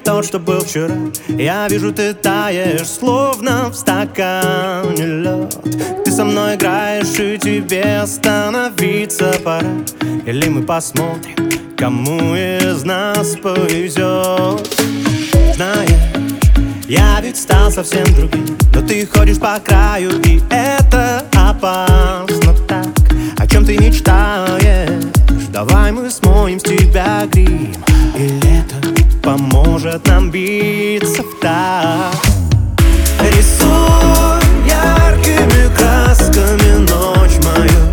тот, что был вчера. Я вижу, ты таешь, словно в стакане лед. Ты со мной играешь, и тебе остановиться пора. Или мы посмотрим, кому из нас повезет. Знаешь, я ведь стал совсем другим, но ты ходишь по краю, и это опасно так. О чем ты мечтаешь? Давай мы смоем с тебя грим, и лето поможет нам биться в такт. Рисуй яркими красками ночь мою.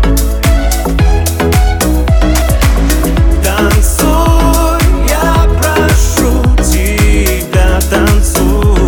Танцуй, я прошу тебя, танцуй.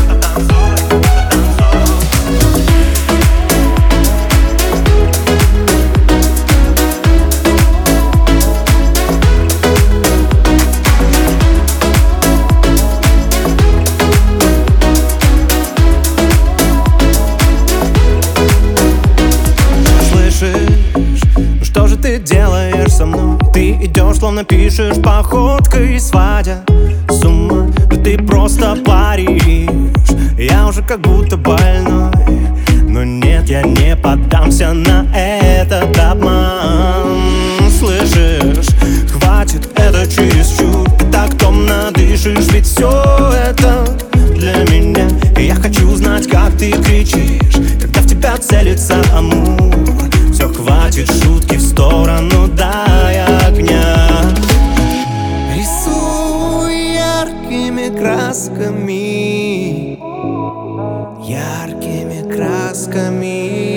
Что же ты делаешь со мной? Ты идешь, словно пишешь походкой, сводя с ума. Да ты просто паришь, я уже как будто больной. Но нет, я не поддамся на этот обман. Слышишь, хватит, это чересчур. Ты так томно дышишь, ведь все это для меня. И я хочу знать, как ты кричишь, когда в тебя целится амур. Все, хватит, шутки в сторону, дай огня. Рисуй яркими красками, яркими красками.